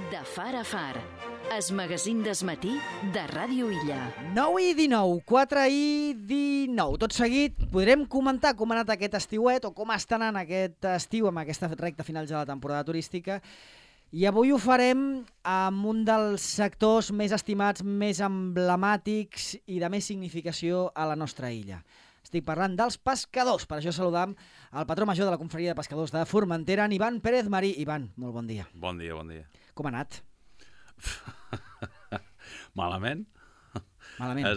De far a far, es magazín desmatí de Ràdio Illa. 9:19, 4:19. Tot seguit podrem comentar com ha anat aquest estiuet o com està anant aquest estiu amb aquesta recta final de la temporada turística. I avui ho farem amb un dels sectors més estimats, més emblemàtics i de més significació a la nostra illa. Estic parlant dels pescadors. Per això saludam el patró major de la Confraria de Pescadors de Formentera, en Ivan Pérez Marí. Ivan, molt bon dia. Bon dia, bon dia. Com ha anat? Malament? Malament.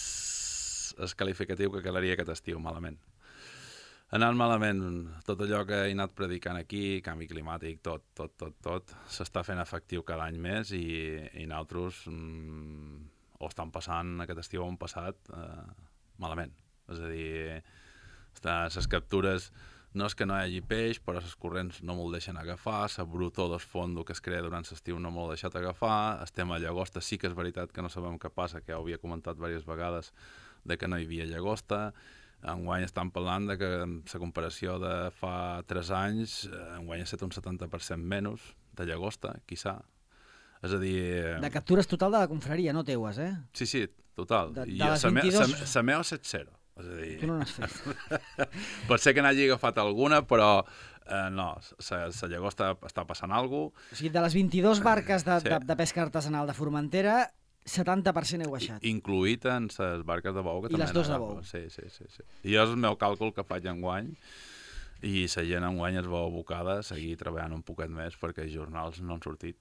És qualificatiu que calaria aquest estiu, malament. Ha anat malament tot allò que he anat predicant aquí, canvi climàtic, tot, s'està fent efectiu cada any més i nosaltres ho estan passant aquest estiu o un passat malament. És a dir, les captures no és que no hi hagi peix, però les corrents no me'l deixen agafar, la brutor del fons que es crea durant l'estiu no m'ho ha deixat agafar, estem a llagosta, sí que és veritat que no sabem què passa, que ja ho havia comentat diverses vegades, de que no hi havia llagosta. Enguany estan parlant de que la comparació de fa 3 anys, enguany ha estat un 70% menys de llagosta, quizà. És a dir... De captures total de la confraria, no teues, eh? Sí, total. De I les 22... la meva ha estat 0. És a dir... Tu no n'has fet. Pot ser que n'hagi agafat alguna, però no, la llagosta està passant alguna cosa. O sigui, de les 22 barques Sí. de pesca artesanal de Formentera, 70% heu baixat. Incluït en les barques de bou. Que I també les 2 de n'agafen. bou. Sí. I és el meu càlcul que faig enguany, i la gent enguany es veu abocada a seguir treballant un poquet més perquè els jornals no han sortit.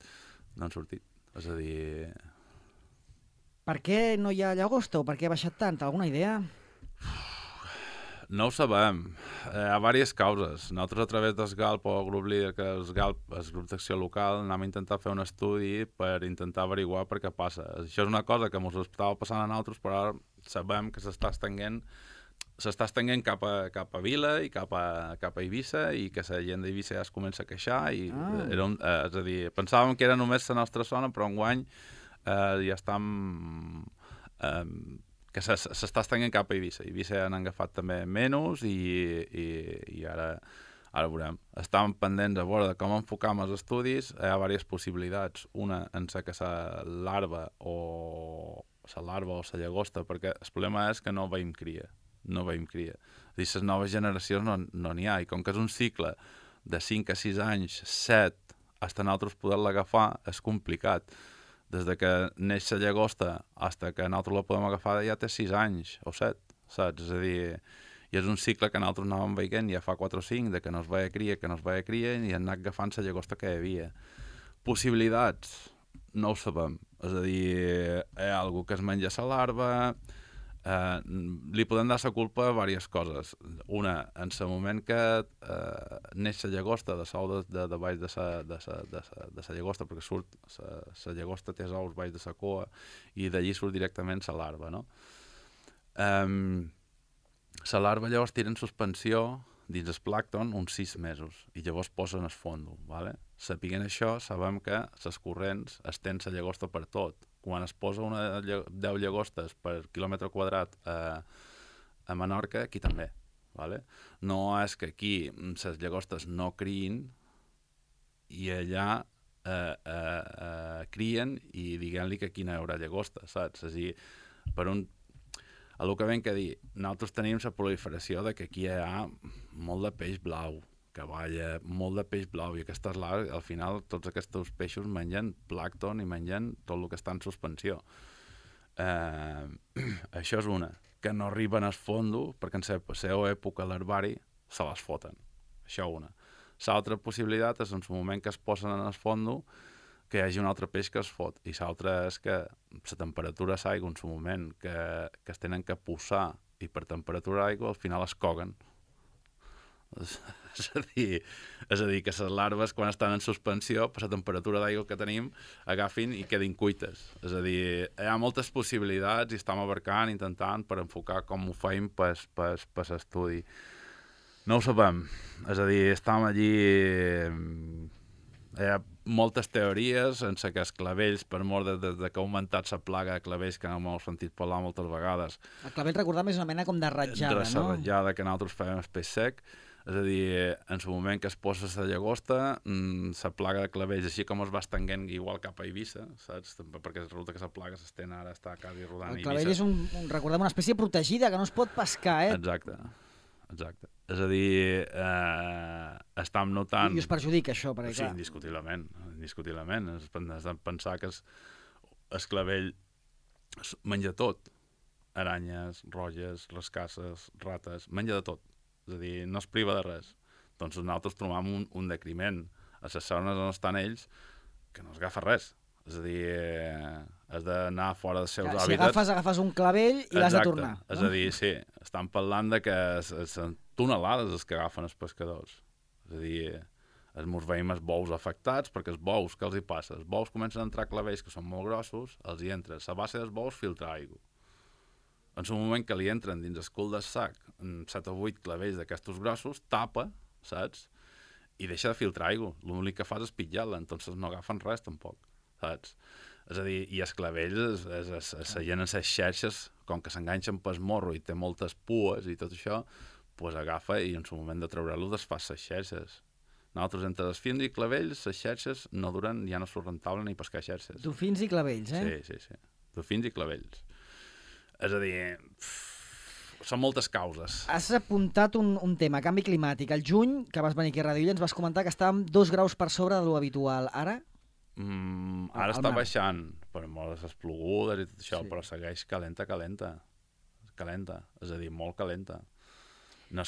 És a dir... Per què no hi ha llagosta o per què ha baixat tant? Alguna idea? No ho sabem. Hi ha diverses causes. Nosaltres, a través del GALP o el grup líder, que és GALP, el grup d'acció local, anem a intentar fer un estudi per intentar averiguar per què passa. Això és una cosa que ens estava passant a nosaltres, però ara sabem que s'està estenent cap a Vila i cap a Eivissa, i que la gent d'Eivissa ja es comença a queixar. És a dir, pensàvem que era només la nostra zona, però enguany ja estem... que s'està estenent cap a Eivissa. Eivissa han agafat també menys i ara veurem. Estàvem pendents a veure de com enfocam els estudis. Hi ha diverses possibilitats. Una en que la larva o la llagosta, perquè el problema és que no veiem cria. És a dir, les noves generacions no n'hi ha, i com que és un cicle de 5 a 6 anys, 7, fins a nosaltres poder-la agafar, és complicat. Des de que neix la llagosta fins que nosaltres la podem agafar ja té 6 anys o 7, saps? És a dir, i és un cicle que nosaltres anàvem veient ja fa 4 o 5, de que no es veia cria, i han anat agafant la llagosta que hi havia. Possibilitats? No ho sabem. És a dir, hi ha algú que es menja la larva, li podem dar la culpa a diverses coses. Una, en el moment que neix la llagosta de l'ou de baix de la llagosta, perquè surt la llagosta té els ous baix de la cua i d'allí surt directament la larva, no? La larva llavors tira en suspensió dins el plàncton uns 6 mesos i llavors posen el fondo, ¿vale? Sapiguent això, sabem que les corrents estén la llagosta per tot. Quan es posa 10 llagostes per quilòmetre quadrat a Menorca, aquí també. ¿Vale? No és que aquí les llagostes no criïn i allà crien i diguem-li que aquí no hi haurà llagosta, saps? És a dir, el que vam que dir, nosaltres tenim la proliferació de que aquí hi ha molt de peix blau, que balla, molt de peix blau, i aquestes larves, al final tots aquests peixos mengen plàncton i mengen tot el que està en suspensió. Això és una, que no arriben al fondo, perquè en la seva època l'herbari se les foten. Això una. L'altra possibilitat és en el moment que es posen en el fondo que hi hagi un altre peix que es fot, i l'altra és que la temperatura d'aigua en el moment que es tenen que posar i per temperatura d'aigua al final es coguen. És a dir, que les larves quan estan en suspensió per la temperatura d'aigua que tenim agafin i quedin cuites. És a dir, hi ha moltes possibilitats i estem abarcant, intentant per enfocar com ho feim per l'estudi. No ho sabem. És a dir, estem allí... Hi ha moltes teories en què els clavells, per mort de que ha augmentat la plaga de clavells, que no m'heu sentit parlar moltes vegades. El clavell, recordam, és una mena com de ratjada, no? La ratjada que nosaltres fèiem el peix sec. És a dir, en el moment que es posa la llagosta, la plaga de clavells, així com es va estenguent igual cap a Eivissa, saps? Perquè resulta que la plaga s'estén ara, està quasi rodant a Eivissa. El clavell és recordem, una espècie protegida que no es pot pescar, Exacte. És a dir, estem notant... I us perjudica això, perquè sí, clar... indiscutiblement. Has de pensar que el clavell menja tot. Aranyes, roges, rascasses, rates, menja de tot. És a dir, no es priva de res. Doncs nosaltres trobam un decriment a les zones on estan ells que no es agafa res. És a dir, has d'anar fora dels seus hàbitats. Si agafes un clavell i l'has de tornar. No? És a dir, sí, estan parlant de que són tonelades els que agafen els pescadors. És a dir, ens veiem els bous afectats perquè els bous, què els hi passa? Els bous comencen a entrar clavells que són molt grossos, els hi entra. La base dels bous filtra aigua. En el moment que li entren dins el cul del sac 7 o 8 clavells d'aquestos grossos, tapa, saps? I deixa de filtrar aigua. L'únic que fas és pitjar-la, entonces no agafen res tampoc, saps? És a dir, i els clavells seien en les xerxes, com que s'enganxen pel morro i té moltes pues i tot això, pues agafa i en el moment de treure-lo desfas les xerxes. Nosaltres, entre els fins i clavells, les xerxes no duren, ja no surt rentable ni pescar xerxes. Dofins i clavells, Sí. Dofins i clavells. És a dir, són moltes causes. Has apuntat un tema, canvi climàtic. El juny, que vas venir aquí a Radio Illa, ens vas comentar que estàvem 2 graus per sobre de lo habitual. Ara? Ara està baixant, per molt les plogudes i tot això, però segueix calenta. És a dir, molt calenta. No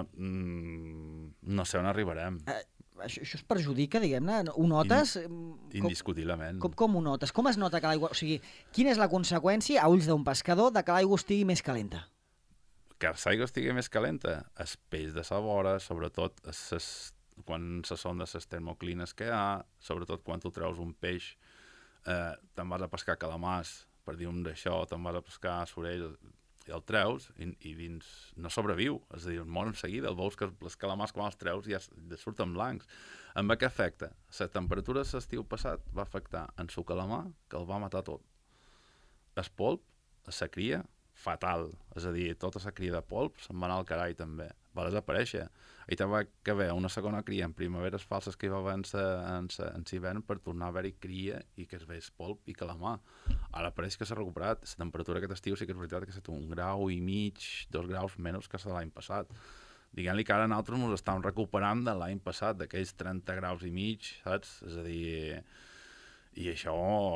sé on arribarem. Això es perjudica, diguem-ne? Ho notes? Indiscutiblement. Com ho notes? Com es nota que l'aigua... O sigui, quina és la conseqüència, a ulls d'un pescador, de que l'aigua estigui més calenta? Que l'aigua estigui més calenta? El peix de sa vora, sobretot quan se són de les termoclines que hi ha, sobretot quan tu treus un peix, te'n vas a pescar calamars, per dir un d'això, te'n vas a pescar sorell, i el treus i dins no sobreviu, és a dir, mor en seguida, veus que els calamars quan els treus ja surten blancs. Amb què afecta? La temperatura de l'estiu passat va afectar en su calamar, que el va matar tot. El polp, la cria, fatal, és a dir, tota la cria de polp se'n va anar al carai també, va desaparèixer. I te va haver una segona cria en primaveres falses que hi va haver en hivern per tornar a haver-hi cria i que es veig polp i calamar. Ara pareix que s'ha recuperat. La temperatura aquest estiu sí que és veritat que s'ha fet 1,5 graus, 2 graus menys que l'any passat. Diguem-li que ara nosaltres ens estem recuperant de l'any passat, d'aquells 30 graus i mig, saps? És a dir... I això,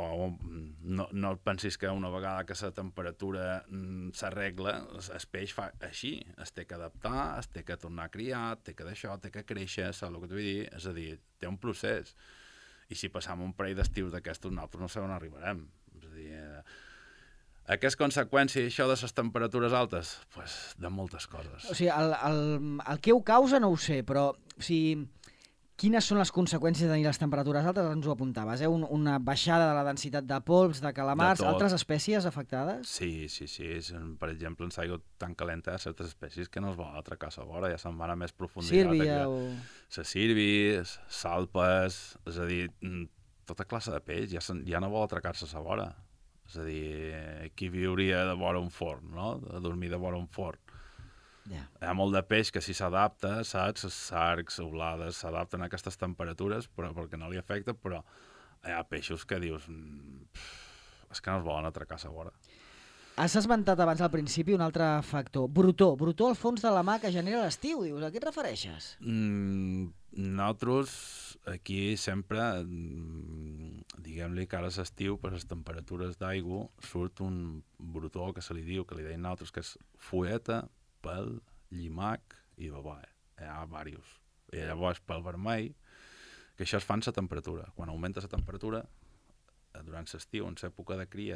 no pensis que una vegada que la temperatura s'arregla, el peix fa així, es té que adaptar, es té que tornar a criar, té que d'això, té que créixer, saps el que t'ho vull dir? És a dir, té un procés. I si passam un parell d'estius d'aquestos, nosaltres no sé on arribarem. És a dir, a què és conseqüència això de les temperatures altes? Pues de moltes coses. O sigui, el que ho causa no ho sé, però o sigui, quines són les conseqüències de tenir les temperatures altes? Ens ho apuntaves, una baixada de la densitat de polps, de calamars, altres espècies afectades? Sí. Per exemple, en l'aigua tan calenta hi ha certes espècies que no es volen atracar a la vora, ja se'n van a més profunditat. Sírbia o... La sírbia, salpes, és a dir, tota classe de peix ja no vol atracar-se a la vora. És a dir, qui viuria de vora un forn, no? De dormir de vora un forn. Yeah. Hi ha molt de peix que si s'adapta, saps? Els sargs, oblades, s'adapten a aquestes temperatures perquè no li afecta, però hi ha peixos que dius és que no es volen atracar a la vora. Has esmentat abans al principi un altre factor, brutó al fons de la mà que genera l'estiu, dius, a què et refereixes? Nosaltres aquí sempre, diguem-li que ara és estiu, per les temperatures d'aigua surt un brutó que se li diu, que li deien nosaltres, que és fueta, pèl, llimac i baboia. Hi ha diversos. I llavors pèl vermell, que això es fa en la temperatura. Quan augmenta la temperatura, durant l'estiu, en l'època de cria,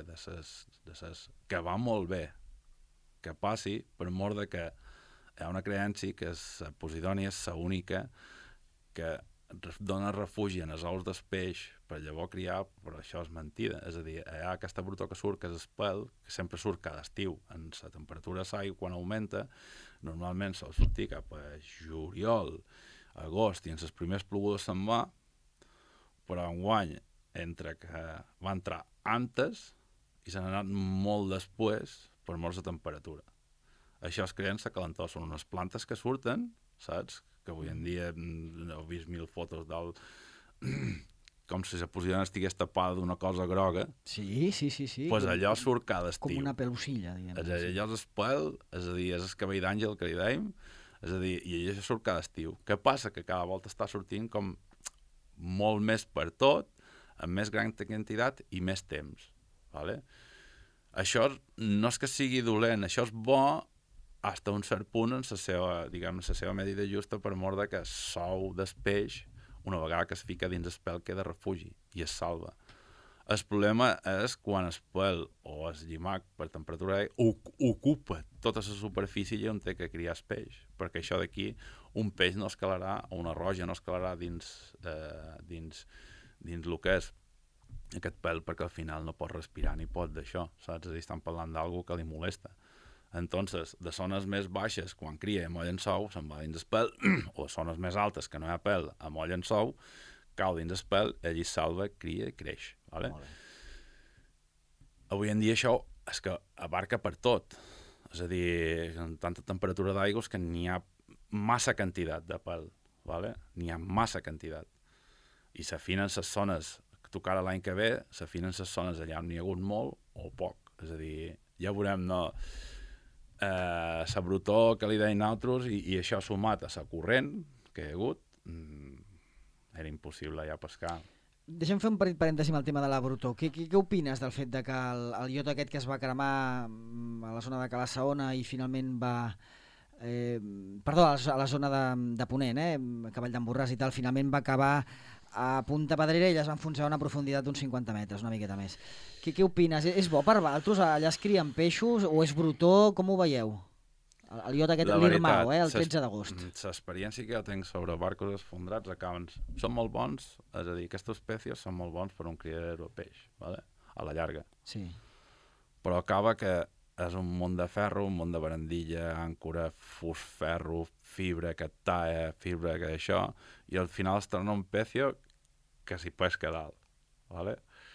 que va molt bé que passi, per mort de que hi ha una creença que la Posidònia és l'única que dona refugi en els ous del peix per llavors criar, però això és mentida. És a dir, hi ha aquesta brutó que surt, que és el pèl, que sempre surt cada estiu. En la temperatura de l'aigua, quan augmenta, normalment sol sortir cap a juliol, agost, i en les primers plogudes se'n va, però enguany, entre que va entrar antes i se n'ha anat molt després per mort de temperatura. Això es creen la calentor, són unes plantes que surten saps? Que avui en dia heu vist 1000 fotos del... com si la posició estigués tapada d'una cosa groga. Sí. Pues allò surt cada estiu. Com una pelusilla, diguem. Allò és el pèl, és a dir, és el cabell d'àngel que li dèiem, és a dir, i això surt cada estiu. Què passa? Que cada volta està sortint com molt més per tot, amb més gran quantitat i més temps. Vale? Això no és que sigui dolent, això és bo fins a un cert punt en la seva, diguem, la seva medida justa per mort de que sou del peix, una vegada que es fica dins el pèl queda refugi i es salva. El problema és quan el pèl o el llimac per temperatura ocupa tota la superfície i on té que criar el peix, perquè això d'aquí un peix no escalarà, o una roja no escalarà dins el que és aquest pèl, perquè al final no pot respirar ni pot d'això, saps? És a dir, estan parlant d'algú que li molesta. Entonces, de zones més baixes, quan cria i mollen sou, se'n va dins el pèl, o de zones més altes, que no hi ha pèl, a mollen sou, cau dins el pèl, ell es salva, cria i creix. Vale? Avui en dia això és que abarca per tot. És a dir, amb tanta temperatura d'aigua és que n'hi ha massa quantitat de pèl. Vale? N'hi ha massa quantitat. I s'afinen les zones, que tocarà l'any que ve, s'afinen les zones allà on n'hi ha hagut molt o poc. És a dir, ja veurem, no... la brutor que li deien altres i això sumat a la corrent que hi ha hagut, era impossible ja pescar. Deixa'm fer un petit parèntesi amb el tema de la brutor. Què opines del fet de que el iot aquest que es va cremar a la zona de Cala Saona i finalment va... perdó, a la zona de Ponent, Cavall d'en Borràs i tal, finalment va acabar a Punta Pedrera i elles van enfonsar a una profunditat d'uns 50 metres, una miqueta més. Què opines? És bo per vosaltres? Allà es crien peixos o és brutor? Com ho veieu? El iot aquest, l'Irmao, el 13 d'agost. L'experiència que jo tinc sobre barcos esfondrats acaben... Són molt bons, és a dir, aquestes espècies són molt bons per un criadero de peix, ¿vale? A la llarga. Sí. Però acaba que és un munt de ferro, un munt de barandilla, àncora, fus, ferro, fibra que talla, fibra que això, i al final es torna un pecio que s'hi pesca dalt, ¿vale?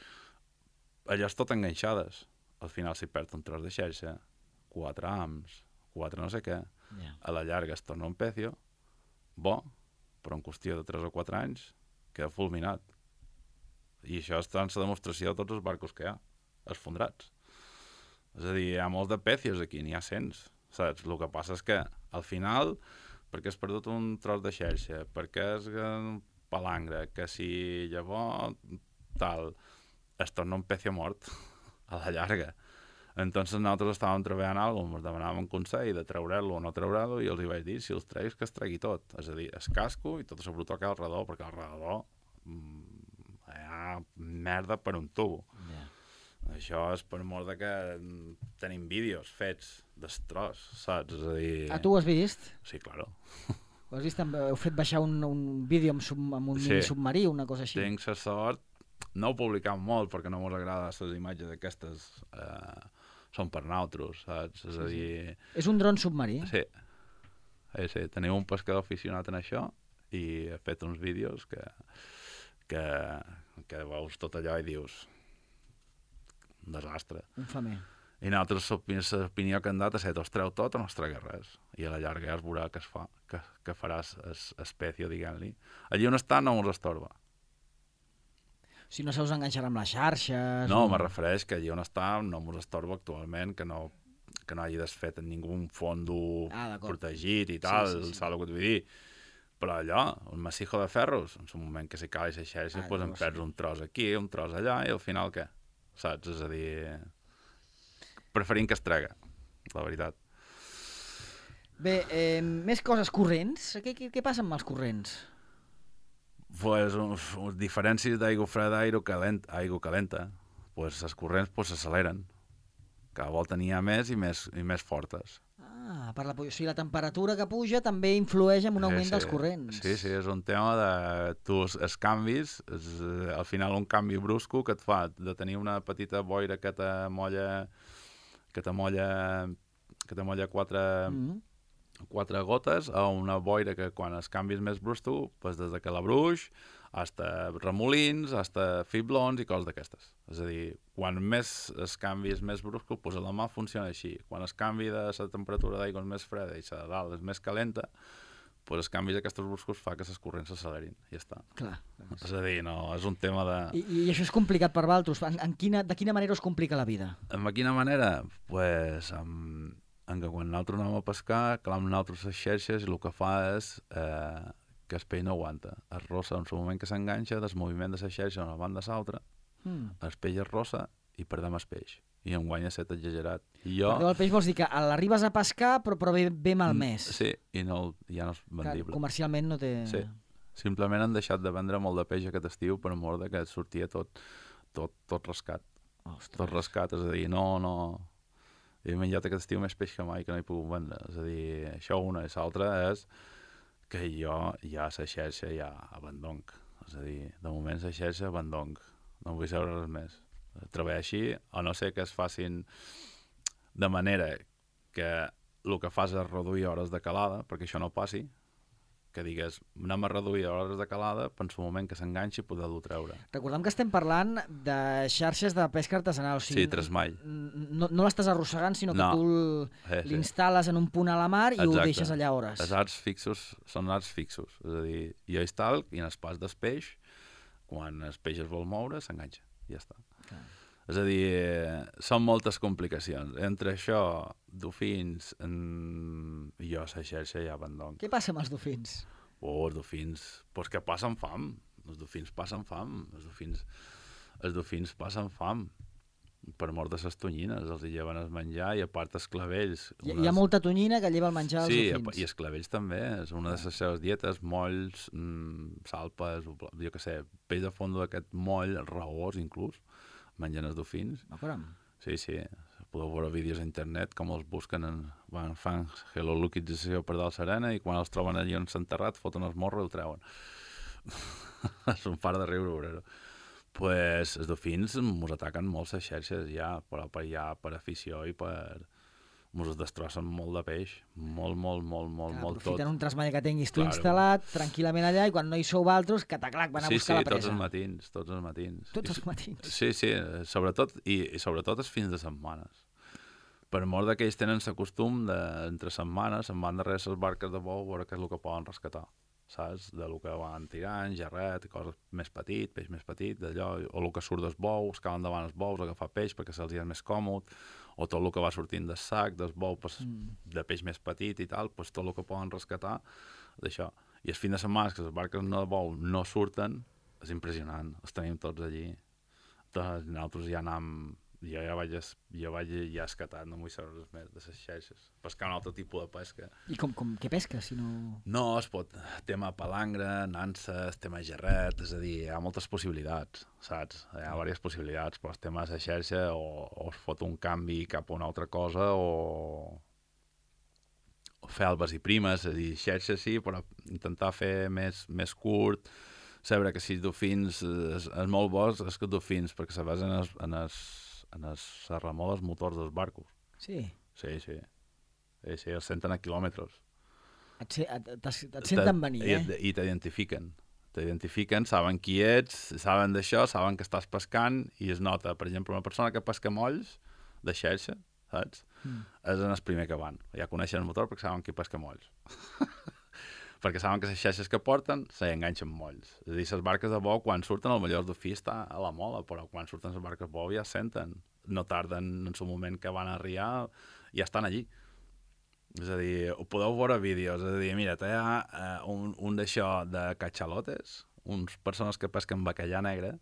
Allò és tot enganxades. Al final s'hi perd un tros de xarxa, 4 hams, 4 no sé què. Yeah. A la llarga es torna un pecio, bo, però en qüestió de 3 o 4 anys queda fulminat. I això és la demostració de tots els barcos que hi ha, esfondrats. És a dir, hi ha molts de pecios aquí, n'hi ha cents, saps? El que passa és que, al final, perquè has perdut un tros de xarxa, perquè és palangre, que si llavors tal, es torna un pecio mort a la llarga. Entonces nosaltres estàvem treballant alguna cosa, ens demanàvem un consell de treure-lo o no treure-lo i els hi vaig dir, si els treus, que es tregui tot. És a dir, es casco i tota la brutor que hi ha al redor, perquè al redor hi ha merda per un tubo. Yeah. Això és per mort de que tenim vídeos fets d'estros, saps? És a dir... Tu ho has vist? Sí, claro. Ho has vist? Heu fet baixar un vídeo amb un mini submarí, una cosa així? Tinc la sort, no ho publicam molt perquè no mos agrada les imatges aquestes, són per nosaltres, saps? És a dir... És un dron submarí? Sí. Sí. Tenim un pescador aficionat en això i ha fet uns vídeos que veus tot allò i dius... un desastre. Un famer. I nosaltres l'opinió que han dat és es treu tot o no es trega res. I a la llarga ja es veurà què es fa, que faràs espècie, diguem-li. Allí on està no ens estorba. Si no se us enganxarà amb les xarxes... No, me refereix que allí on està no ens estorba actualment, que no hagi desfet en ningú fondo protegit i tal, sí. Saps el que et vull dir? Però allò, un massijo de ferros, en un moment que s'hi cala la xarxa, doncs em perds un tros aquí, un tros allà, i al final què? Saps? És a dir... Preferim que es trega, la veritat. Bé, més coses corrents. Què passa amb els corrents? Pues, diferències d'aigua freda i aigua calenta. Pues, les corrents s'acceleren. Cada volta n'hi ha més i més fortes. O sigui, la temperatura que puja també influeix en un augment dels corrents. Sí, és un tema de... Tu, els canvis, al final un canvi brusco que et fa de tenir una petita boira que te molla 4 gotes a una boira que quan es canvi és més brusco, pues des de que la bruix, hasta remolins, hasta fiblons i coses d'aquestes. És a dir, quan més es canvi és més brusco, pues la mà funciona així. Quan es canvi de la temperatura d'aigua és més freda i la de dalt és més calenta, doncs el canvi d'aquests bruscos fa que les corrents s'accelerin, ja està. Clar. És a dir, no, és un tema de... I això és complicat per vosaltres? De quina manera us complica la vida? De quina manera? Pues, en que quan nosaltres anem a pescar, clam nosaltres les xerxes i el que fa és que el peix no aguanta. Es rossa en el moment que s'enganxa, del moviment de la xerxa d'una banda a l'altra, el peix es rossa i perdem el peix. I en guanya set exagerat. I jo... Perdó, el peix vols dir que l'arribes a pescar però ve malmès. Sí, i no, ja no és vendible. Comercialment no té... Sí, simplement han deixat de vendre molt de peix aquest estiu per mor de que sortia tot rascat. Ostres. Tot rascat, és a dir, no... He menjat aquest estiu més peix que mai que no he pogut vendre. És a dir, això una. I l'altra és que jo ja la xerxa ja abandonc. És a dir, de moment la xerxa abandonc. No vull saber res més. Treballar així, a no ser que es facin de manera que el que fas és reduir hores de calada, perquè això no passi, que digues, anem a reduir hores de calada, per en el moment que s'enganxi poder-lo treure. Recordem que estem parlant de xarxes de pesca artesanal. O sigui, Sí, tresmall. No l'estàs arrossegant, sinó que tu l'instal·les en un punt a la mar i ho deixes allà hores. Els arts fixos són arts fixos. És a dir, jo instal·lo i en el pas del peix, quan el peix es vol moure, s'enganxa. Ja està. És a dir, són moltes complicacions. Entre això, dofins, jo la xerxa ja abandonc. Què passa amb els dofins? Els dofins, doncs que passen fam. Els dofins passen fam. Els dofins passen fam. Per mort de les tonyines, els hi lleven el menjar i a part els clavells. Hi ha molta tonyina que lleva el menjar als dofins. Sí, i els clavells també. És una de les seves dietes, molls, salpes, jo què sé, peix de fondo d'aquest moll, raós inclús, mengen els dofins. Sí, podeu veure vídeos a internet com els busquen, fan geolocalització per dalt serena i quan els troben allà on s'ha enterrat foten el morro i el treuen. És un far de riure, obrero. Pues els dofins mos ataquen molt les xerxes ja, però per afició i per... Mos destrossen molt de peix, molt tot. Aprofiten un trasmall que tinguis tu instal·lat tranquil·lament allà i quan no hi sou altres, cataclac, van a buscar la presa. Sí, tots els matins. Tots els matins? Sí, sobretot els fins de setmanes. Per mort que ells tenen el costum d'entre setmanes se'n van darrere les barques de bou a veure què és el que poden rescatar. Saps? De lo que van tirant, gerret, coses més petit, peix més petit, d'allò, o el que surt dels bous, cauen davant els bous, agafar peix perquè se'ls és més còmode, o tot el que va sortint del sac, dels bous de peix més petit i tal, pues tot el que poden rescatar d'això. I els fins de setmana que les barques de bou no surten, és impressionant, els tenim tots allí. Nosaltres ja anem... Jo ja vaig escatat, no vull saber res més de les xarxes. Pescar un altre tipus de pesca. I què pesca, si no...? No, es pot... Tema palangre, nanses, tema gerret, és a dir, hi ha moltes possibilitats, saps? Hi ha diverses possibilitats, però el tema de la xarxa o es fot un canvi cap a una altra cosa o fer albes i primes, és a dir, xarxa sí, però intentar fer més curt, saber que si els dofins és molt bo, és que els dofins, perquè se basen en els remor dels motors dels barcos. Sí? Sí, els senten a quilòmetres. Et senten venir, I t'identifiquen, saben qui ets, saben d'això, saben que estàs pescant i es nota, per exemple, una persona que pesca molls de xerxa, saps? És en el primer que van. Ja coneixen el motor perquè saben qui pesca molls. Perquè saben que les xarxes que porten s'enganxen molls. És a dir, les barques de bou, quan surten, el millor dofí està a la mola, però quan surten les barques de bou ja senten. No tarden en el moment que van a arriar, ja estan allí. És a dir, ho podeu veure vídeos. És a dir, mira, hi ha un d'això de catxalotes, uns persones que pesquen bacallà negre,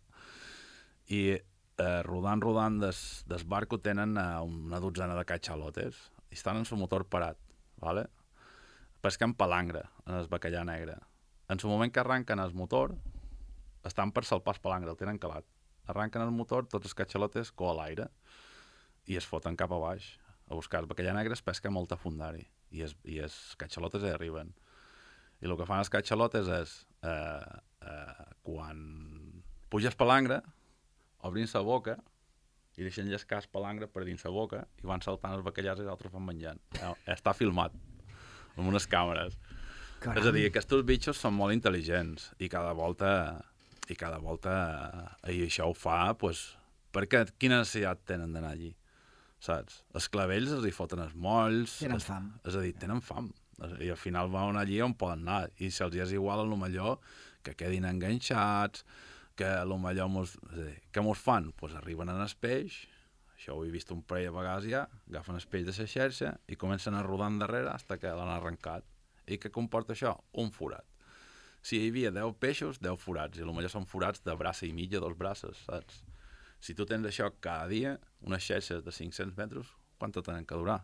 i rodant des barco tenen una dotzena de catxalotes, i estan en el motor parat, ¿vale? Pesquen palangre en el bacallà negre. En el moment que arranquen el motor, estan per salpar el palangre, el tenen calat. Arranquen el motor, tots els catxalotes a l'aire i es foten cap a baix a buscar el bacallà negre. Es pesca molt a fundari i els catxalotes hi arriben. I el que fan els catxalotes és quan puja el palangre, obrin la boca i deixen llescar el palangre per dins la boca i van saltant els bacallars i els altres van menjant. Està filmat amb unes càmeres. Caram. És a dir, aquests bitxos són molt intel·ligents i cada volta i això ho fa pues, perquè quina necessitat tenen d'anar allí, saps? Els clavells els hi foten els molls. Tenen fam. És a dir, tenen fam. I al final van allí on poden anar. I se'ls és igual, a lo millor, que quedin enganxats, que a lo millor què mos fan? Pues arriben en el peix, això ho he vist un parell de vegades ja, agafen el peix de la xarxa i comencen a rodar endarrere fins que l'han arrencat. I què comporta això? Un forat. Si hi havia 10 peixos, 10 forats, i potser són forats de braça i mitja, 2 braces, saps? Si tu tens això cada dia, unes xarxes de 500 metres, quant te tenen que durar?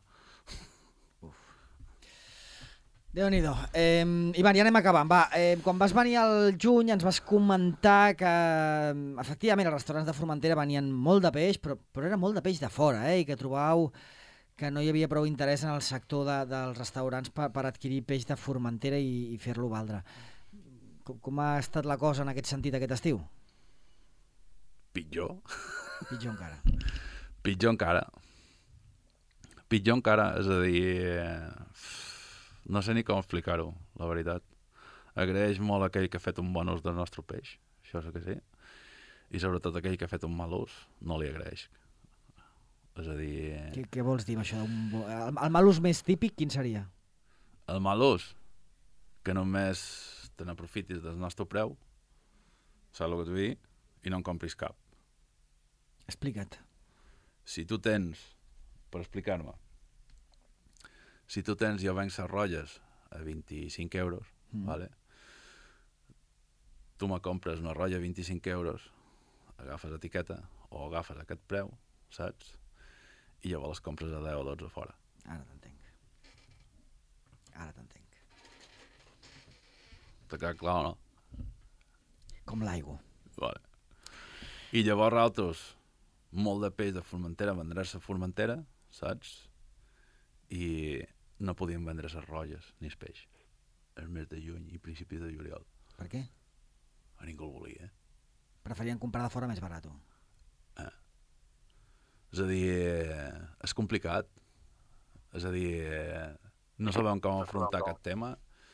Déu-n'hi-do. Ivan, ja anem acabant. Va, quan vas venir al juny ens vas comentar que efectivament els restaurants de Formentera venien molt de peix, però era molt de peix de fora, i que trobàveu que no hi havia prou interès en el sector dels restaurants per adquirir peix de Formentera i fer-lo valdre. Com ha estat la cosa en aquest sentit aquest estiu? Pitjor. Pitjor encara. Pitjor encara. Pitjor encara, és a dir... No sé ni com explicar-ho, la veritat. Agraeix molt aquell que ha fet un bon ús del nostre peix, això és que sí. I sobretot aquell que ha fet un mal ús, no li agraeix. És a dir... Què vols dir amb això? El mal ús més típic, quin seria? El mal ús? Que només te n'aprofitis del nostre preu, saps el que t'ho dic? I no en compris cap. Explica't. Si tu tens, per explicar-me, si tu tens, jo venc les rotlles a 25 euros, vale? Tu me compres una rotlla a 25 euros, agafes etiqueta o agafes aquest preu, saps? I llavors les compres a 10 o 12 fora. Ara t'entenc. Ara t'entenc. T'ha quedat clar o no? Com l'aigua. Vale. I llavors altres, molt de peix de Formentera, vendràs a Formentera, saps? I no podien vendre les rotlles ni el peix el mes de juny i principis de juliol. Per què? A ningú el volia. Preferien comprar de fora més barat. És a dir, és complicat. És a dir, no sabem com afrontar aquest tema.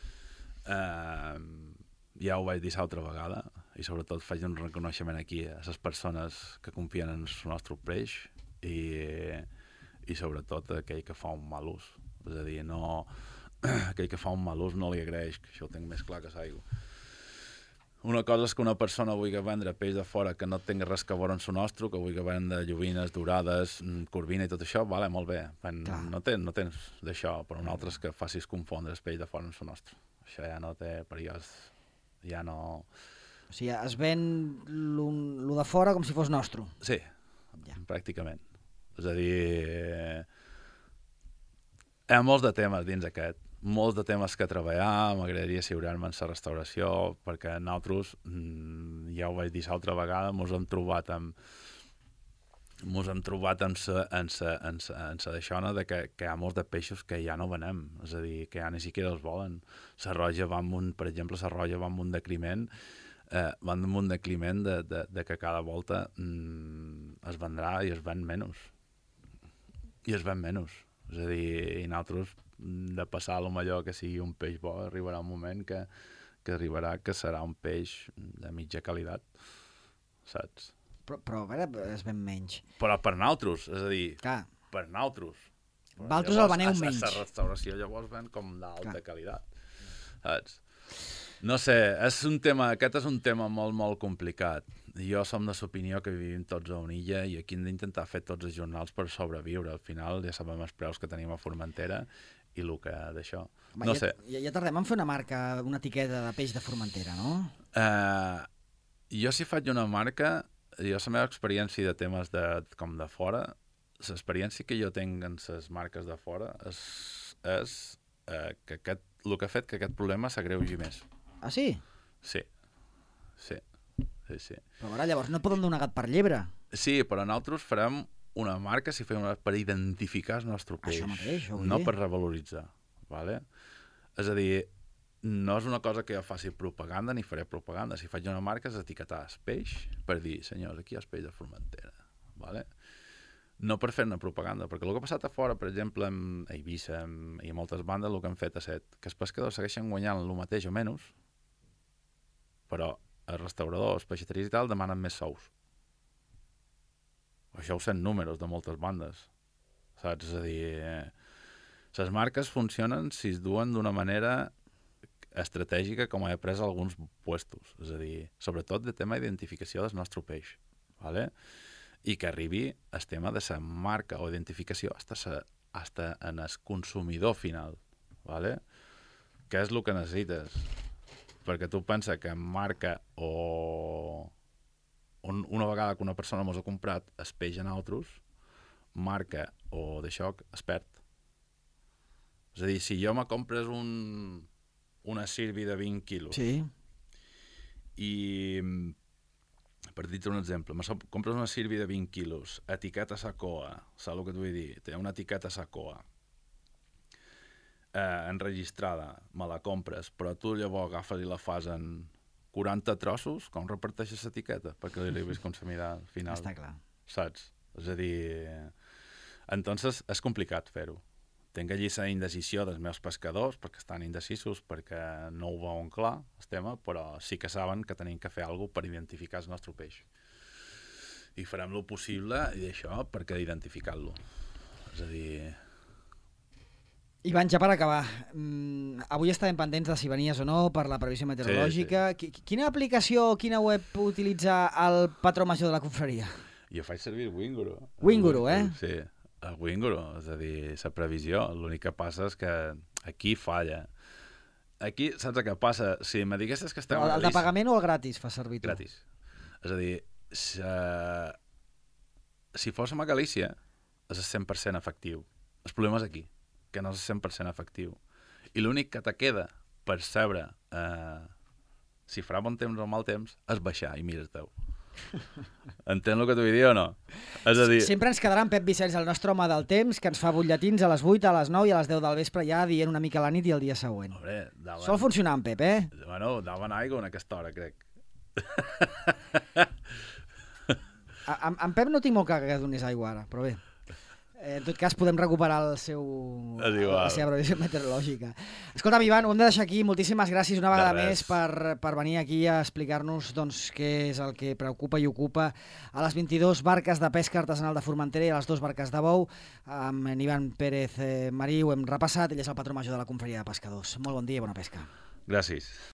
Ja ho vaig dir l'altra vegada i sobretot faig un reconeixement aquí a les persones que confien en el nostre peix i sobretot aquell que fa un mal ús. És a dir, no, aquell que fa un mal ús no li agraeix, que això ho tinc més clar que l'aigua. Una cosa és que una persona vulgui vendre peix de fora que no tingui res que veure amb el nostre, que vulgui vendre llobines, dorades, corvina i tot això, vale, molt bé. No tens d'això, però un altre és que facis confondre el peix de fora amb el nostre. Això ja no té perillós, ja no... O sigui, es ven lo de fora com si fos nostre. Sí, pràcticament. És a dir... Hi ha molts de temes dins aquest, molts de temes que treballar, m'agradaria asseurar-me en la restauració, perquè nosaltres, ja ho vaig dir l'altra vegada, mos hem trobat amb d'això, de que hi ha molts de peixos que ja no venem, és a dir, que ja ni siquiera els volen. La roja va amb un, per exemple, la roja va amb un decriment, de que cada volta es vendrà i es ven menys. És a dir, i nosaltres, de passar a lo millor que sigui un peix bo, arribarà un moment que arribarà que serà un peix de mitja qualitat, saps? Però a veure, es ven menys. Però per nosaltres, és a dir, clar, per nosaltres. Valtros el veneu menys. La restauració llavors ven com d'alta qualitat, saps? No sé, aquest és un tema molt, molt complicat. Jo som de l'opinió que vivim tots a una illa i aquí hem d'intentar fer tots els jornals per sobreviure. Al final ja sabem els preus que tenim a Formentera i el que d'això. No sé. Ja tardem en fer una marca, una etiqueta de peix de Formentera, no? Jo si faig una marca, jo la meva experiència de temes com de fora, l'experiència que jo tinc en les marques de fora és que el que ha fet que aquest problema s'agreugi més. Ah, sí? Sí. Però ara llavors no poden donar gat per llebre. Sí, però nosaltres farem una marca per identificar el nostre peix. Això mateix, no per revaloritzar. Vale? És a dir, no és una cosa que jo faci propaganda ni faré propaganda. Si faig una marca és etiquetar el peix per dir, senyors, aquí hi ha el peix de Formentera. Vale? No per fer-ne propaganda, perquè el que ha passat a fora, per exemple, a Eivissa i a moltes bandes, el que han fet és que els pescadors segueixen guanyant el mateix o menys, però els restauradors, peixateries i tal, demanen més sous. Això ho sent números de moltes bandes, saps? És a dir, Les marques funcionen si es duen d'una manera estratègica com he après alguns puestos, és a dir, sobretot de tema d'identificació del nostre peix, ¿vale? I que arribi el tema de la marca o identificació hasta en el consumidor final, ¿vale? Què és el que necessites? Perquè tu penses que marca o una vegada que una persona mos ha comprat el peix a nosaltres, marca o d'això es perd. És a dir, si jo me compres una sirvi de 20 quilos i, per dir-te un exemple, compres una sirvi de 20 quilos, etiqueta Sacoa, saps el que t'ho vull dir? Té una etiqueta Sacoa enregistrada, me la compres, però tu llavors agafes i la fas en 40 trossos, com reparteixes l'etiqueta? Perquè li arribis consumida al final. Està clar. Saps? És a dir, entonces és complicat fer-ho. Tinc allí la indecisió dels meus pescadors, perquè estan indecisos, perquè no ho veuen clar, el tema, però sí que saben que tenim que fer alguna cosa per identificar el nostre peix. I farem el possible i això perquè identificar-lo. És a dir... Ivan, ja per acabar, avui estàvem pendents de si venies o no per la previsió meteorològica. Sí. Quina aplicació o quina web utilitza el patró major de la confraria? Jo faig servir Winguru. Winguru, Sí, el Winguru, és a dir, la previsió. L'únic que passa és que aquí falla. Aquí, saps què passa? Si me diguessis que estem... El de pagament o el gratis fa servir tu? Gratis. És a dir, si fóssim a Galícia, és el 100% efectiu. El problema és aquí, que no és el 100% efectiu. I l'únic que te queda per saber si farà bon temps o mal temps és baixar i mires-te'l. Entens el que t'ho vull dir o no? És a dir... Sempre ens quedarà en Pep Vicenç, el nostre home del temps, que ens fa butlletins a les 8, a les 9 i a les 10 del vespre, ja dient una mica a la nit i el dia següent. Sol funcionar en Pep, Bueno, daven aigua en aquesta hora, crec. En Pep no tinc molt clar que donés aigua ara, però bé. En tot cas, podem recuperar la seva previsió meteorològica. Escolta'm, Ivan, ho hem de deixar aquí. Moltíssimes gràcies una vegada més per venir aquí a explicar-nos què és el que preocupa i ocupa a les 22 barques de pesca artesanal de Formentera i a les 2 barques de bou. Amb en Ivan Pérez Marí ho hem repassat. Ell és el patró major de la Confraria de Pescadors. Molt bon dia i bona pesca. Gràcies.